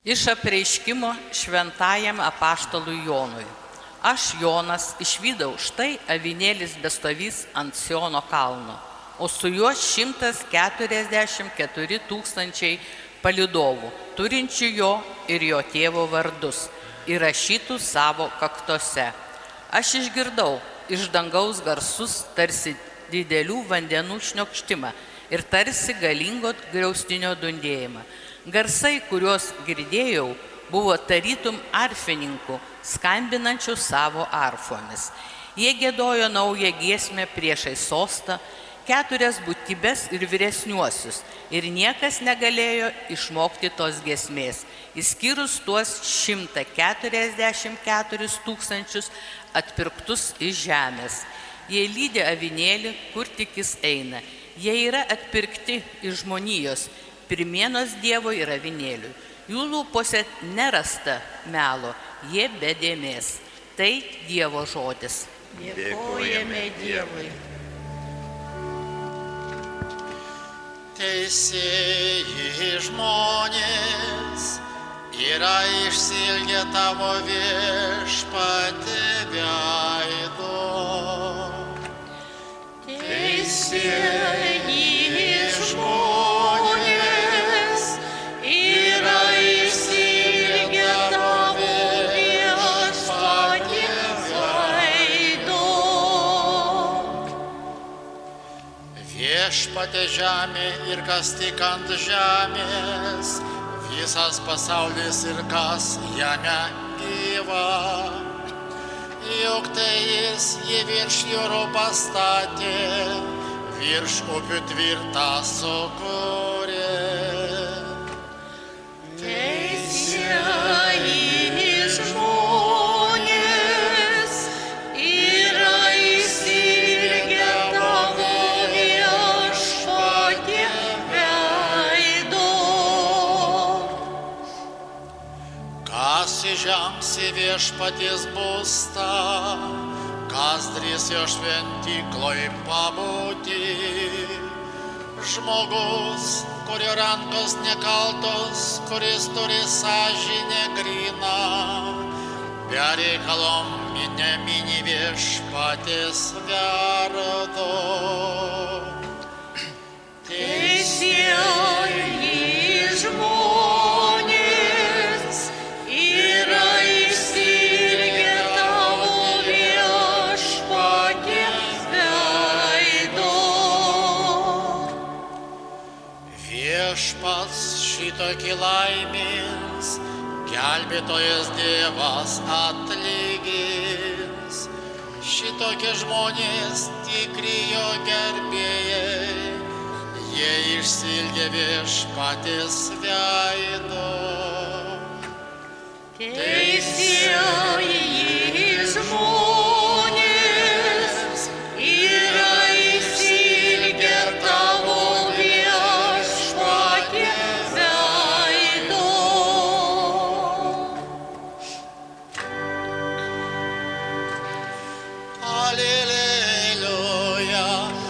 Iš apreiškimo šventajam apaštalui Jonui. Aš, Jonas, išvydau, štai avinėlis bestovys ant Siono kalno, o su juo 144 tūkstančiai palydovų, turinčių jo ir jo tėvo vardus, įrašytų savo kaktose. Aš išgirdau iš dangaus garsus tarsi didelių vandenų šniokštimą ir tarsi galingo griaustinio dundėjimą. Garsai, kuriuos girdėjau, buvo tarytum arfininkų, skambinančių savo arfomis. Jie giedojo naują giesmę priešai sostą, 4 būtybes ir vyresniuosius, ir niekas negalėjo išmokti tos giesmės, išskyrus tuos 144 tūkstančius atpirktus iš žemės. Jie lydi avinėlį, kur tik jis eina. Jie yra atpirkti iš žmonijos, pirmienos Dievo ir avinėliui. Jų lūpose nerasta melo, jie be dėmės. Tai Dievo žodis. Dėkojame Dievui. Teisieji žmonės yra išsilgę tavo viešpatie veido. Teisieji žmonės yra išsilgę tavo viešpatie veido. Viešpatie žemė ir kas tik ant žemės, visas pasaulis ir kas jame gyva. Juk tai jis jį virš jūrų pastatė, virš upių tvirtą sukūrė. Teisieji žmonės yra išsilgę tavo viešpatie veido. Kas įžengs į viešpaties būstą, kas drįs jo šventykloj pabūti. Žmogus, kurio rankos nekaltos, kuris turi sąžinę gryną, be reikalo nemini viešpaties vardo. Teisieji žmonės yra išsilgę tavo viešpatie veido. Viešpats šitokį laimins, gelbėtojas Dievas atlygins. Šitokie žmonės tikri jo gerbėjai, jie išsilgę viešpaties veido. Teisieji žmonės yra išsilgę tavo viešpatie veido. Alleluja,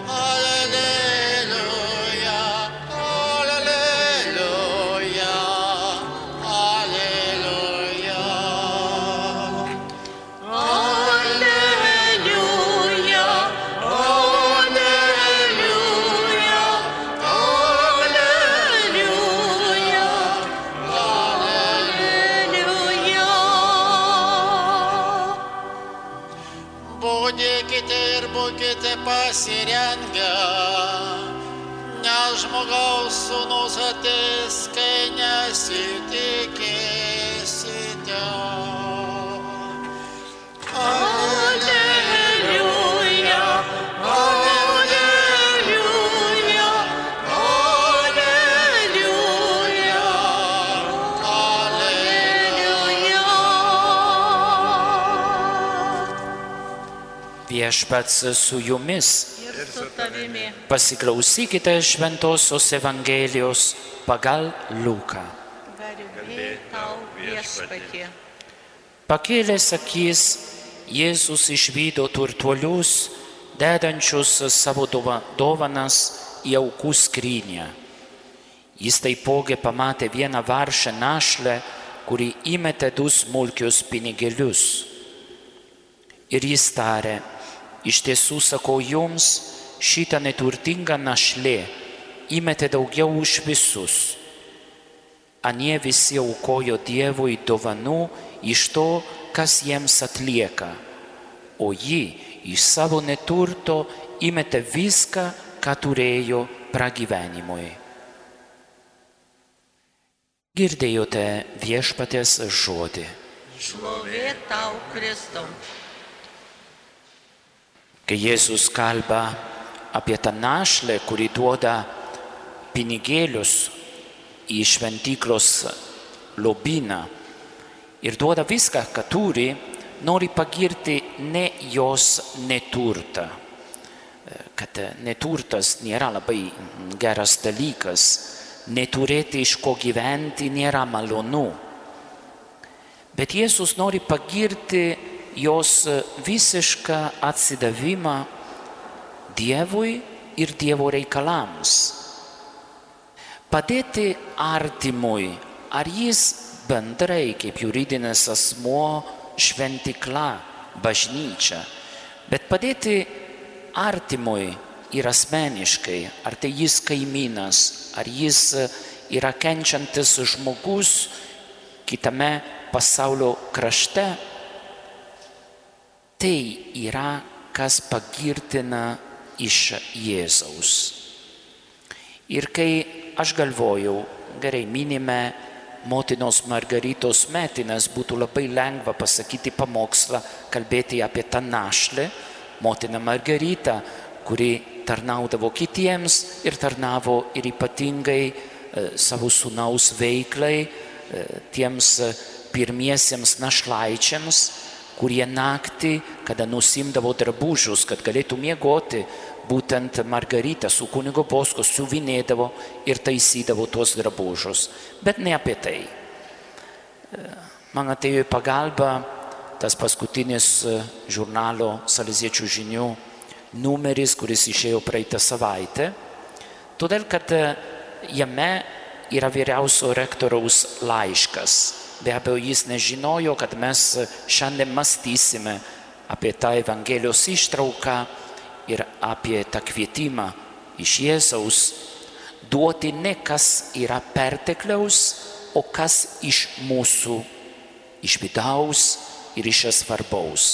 alleluja, alleluja, alleluja. Alleluja, alleluja, alleluja, alleluja. Budėkite ir būkite pasirengę, nes žmogaus sūnus ateis, kai nesitikėsite. Alleluja, alleluja, alleluja, alleluja. Viešpats su jumis. Ir su tavimi. Pasiklausykite Šventosios Evangelijos pagal Luką. Garbė tau, Viešpatie. Pakėlęs akis, Jėzus išvydo turtuolius, dedančius savo dovanas į aukų skrynią. Jis taipogi pamatė vieną vargšę našlę, kuri įmetė 2 smulkius pinigėlius. Ir jis tarė, iš tiesų sakau jums, šitą neturtingą našlė įmetė daugiau už visus. Anie visi aukojo Dievui dovanų iš to, kas jiems atlieka, o ji iš savo neturto įmetė viską, ką turėjo pragyvenimui. Girdėjote viešpaties žodį. Šlovė tau, Kristau. Kai Jėzus kalba apie tą našlę, kuri duoda pinigėlius į šventyklos lobyną ir duoda viską, ką turi, nori pagirti ne jos neturtą. Kad neturtas nėra labai geras dalykas, neturėti iš ko gyventi nėra malonu. Bet Jėzus nori pagirti jos visišką atsidavimą Dievui ir Dievo reikalams. Padėti artimui, ar jis bendrai kaip juridinis asmuo, šventykla, bažnyčia, bet padėti artimui ir asmeniškai, ar tai jis kaimynas, ar jis yra kenčiantis žmogus kitame pasaulio krašte, tai yra kas pagirtina iš Jėzaus. Ir kai aš galvojau, gerai, minime motinos Margaritos metines, būtų labai lengva pasakyti pamokslą, kalbėti apie tą našlę, motiną Margaritą, kuri tarnaudavo kitiems ir tarnavo ir ypatingai savo sūnaus veiklai, tiems pirmiesiems našlaičiams, kurie naktį, kada nusimdavo drabužius, kad galėtų miegoti, būtent Margarita su kunigo Bosko siuvinėdavo ir taisydavo tuos drabužius. Bet ne apie tai. Man atėjo į pagalbą tas paskutinis žurnalo Saleziečių žinių numeris, kuris išėjo praeitą savaitę, todėl kad jame yra vyriausio rektoriaus laiškas. Be abejo, jis nežinojo, kad mes šiandien mąstysime apie tą Evangelijos ištrauką ir apie tą kvietimą iš Jėzaus duoti ne kas yra pertekliaus, o kas iš mūsų, iš vidaus ir iš svarbaus.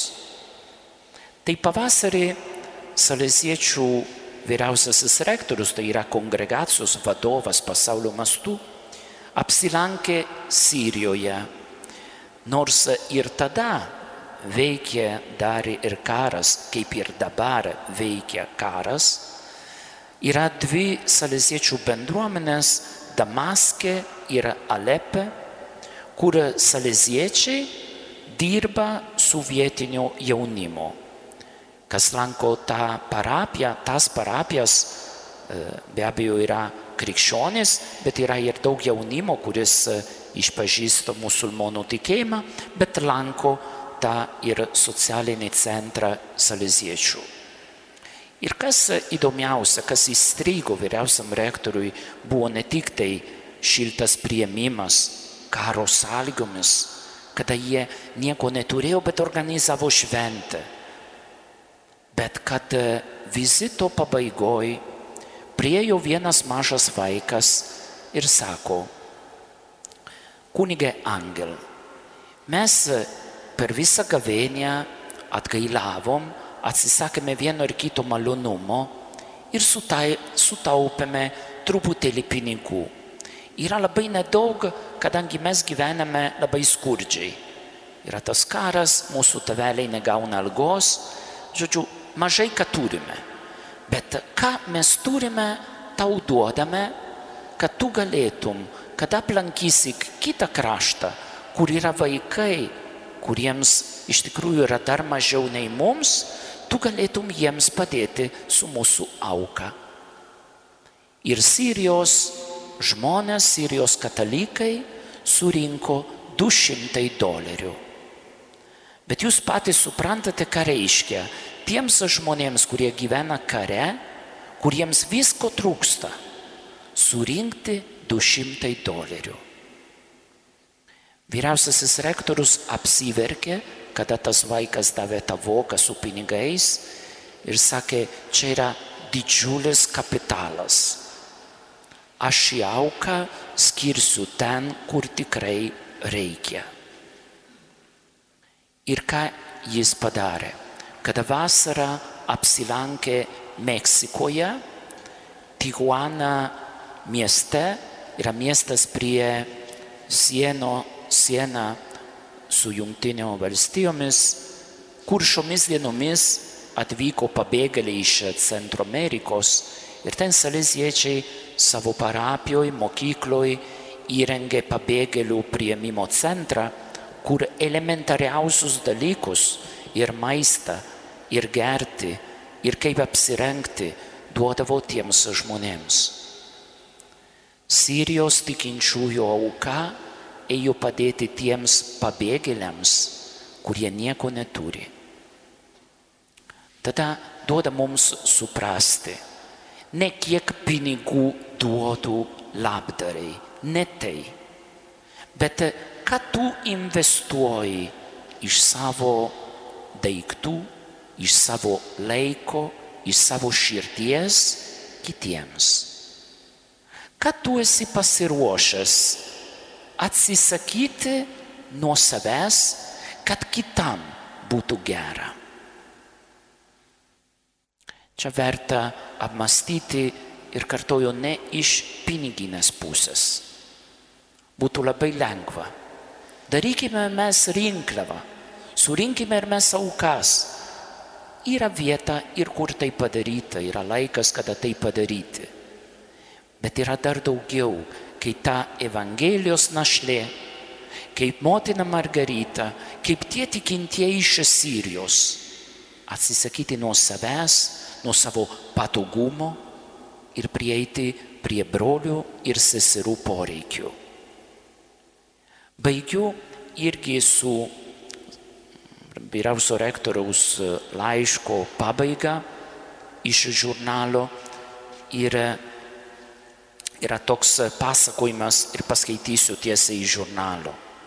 Tai pavasarį Saleziečių vyriausiasis rektorius, tai yra kongregacijos vadovas pasaulio mastu, apsilankė Sirijoje, nors ir tada veikė dar ir karas, kaip ir dabar veikia karas. Yra 2 saleziečių bendruomenės Damaske ir Alepe, kur saleziečiai dirba su vietiniu jaunimu. Kas lanko tą parapiją, tas parapijas be abejo yra krikščionys, bet yra ir daug jaunimo, kuris išpažįsta musulmonų tikėjimą, bet lanko tą ir socialinį centrą saleziečių. Ir kas įdomiausia, kas įstrigo vyriausiam rektoriui, buvo ne tik tai šiltas priėmimas karo sąlygomis, kada jie nieko neturėjo, bet organizavo šventę. Bet kad vizito pabaigoj priėjo vienas mažas vaikas ir sako: kunige Angel, mes per visą gavėnią atgailavom, atsisakėme vieno ir kito malonumo ir sutaupėme truputėlį pinigų. Yra labai nedaug, kadangi mes gyvename labai skurdžiai. Yra tas karas, mūsų tėveliai negauna algos, žodžiu, mažai ką turime. Bet ką mes turime, tau duodame, kad tu galėtum, kad aplankysi kitą kraštą, kur yra vaikai, kuriems iš tikrųjų yra dar mažiau nei mums, tu galėtum jiems padėti su mūsų auka. Ir Sirijos žmonės, Sirijos katalikai surinko $200. Bet jūs patys suprantate, ką reiškia tiems žmonėms, kurie gyvena kare, kuriems visko trūksta, surinkti $200. Vyriausiasis rektorius apsiverkė, kada tas vaikas davė tą voką su pinigais ir sakė, čia yra didžiulis kapitalas. Aš šį auką skirsiu ten, kur tikrai reikia. Ir ką jis padarė? Kada vasarą apsilankė Meksikoje, Tijuana mieste, yra miestas prie sieną su Jungtinėmis valstijomis, kur šiomis dienomis atvyko pabėgėliai iš Centro Amerikos ir ten saleziečiai savo parapijoje, mokykloje įrengė pabėgėlių priėmimo centrą, kur elementariausius dalykus ir maistą, ir gerti, ir kaip apsirengti duodavo tiems žmonėms. Sirijos tikinčiųjų auka ėjo padėti tiems pabėgėliams, kurie nieko neturi. Tada duoda mums suprasti, ne kiek pinigų duotų labdarai, ne tai, bet ką tu investuoji iš savo daiktų, iš savo laiko, iš savo širdies kitiems. Ką tu esi pasiruošęs atsisakyti nuo savęs, kad kitam būtų gera. Čia verta apmastyti ir kartoju ne iš piniginės pusės. Būtų labai lengva. Darykime mes rinkliavą, surinkime ir mes aukas. Yra vieta ir kur tai padaryta, yra laikas, kada tai padaryti. Bet yra dar daugiau, kai ta Evangelijos našlė, kaip motina Margarita, kaip tie tikintieji iš Sirijos, atsisakyti nuo savęs, nuo savo patogumo ir prieiti prie brolių ir seserų poreikių. Baigiu irgi su vyriausio rektoriaus laiško pabaiga iš žurnalo ir yra toks pasakojimas ir paskaitysiu tiesiai iš žurnalo.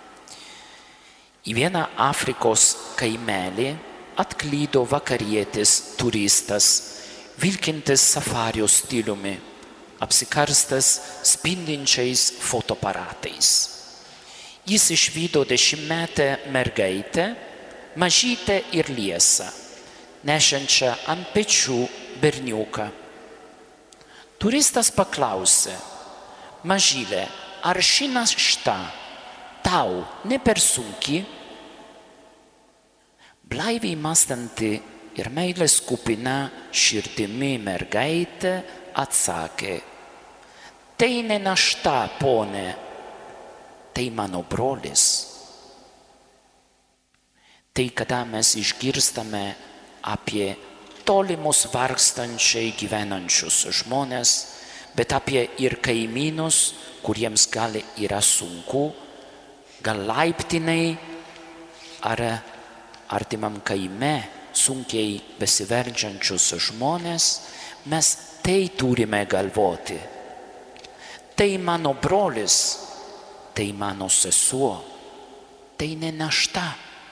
Į vieną Afrikos kaimelį atklydo vakarietis turistas, vilkintis safario stiliumi, apsikarstęs spindinčiais fotoaparatais. Jis išvydo 10-metę mergaitę, mažytę ir liesą, nešančią ant pečių berniuką. Turistas paklausė, mažylė, ar ši našta tau ne per sunki? Blaiviai mąstanti ir meilės kupina širdimi mergaitė atsakė, tai ne našta, pone, tai mano brolis. Tai kada mes išgirstame apie tolimus vargstančiai gyvenančius žmonės, bet apie ir kaimynus, kuriems gal yra sunku, gal laiptinai ar artimam kaime sunkiai besiverčiančius žmonės, mes tai turime galvoti. Tai mano brolis, tai mano sesuo, tai ne našta.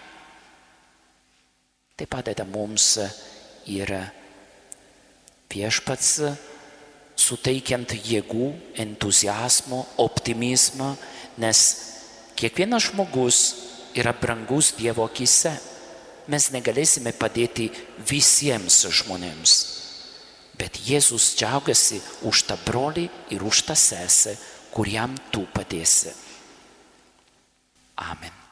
Tai padeda mums ir Viešpats suteikiant jėgų, entuziazmo, optimizmą, nes kiekvienas žmogus yra brangus Dievo akyse. Mes negalėsime padėti visiems žmonėms, bet Jėzus džiaugiasi už tą brolį ir už tą sesę, kuriam tu padėsi. Amen.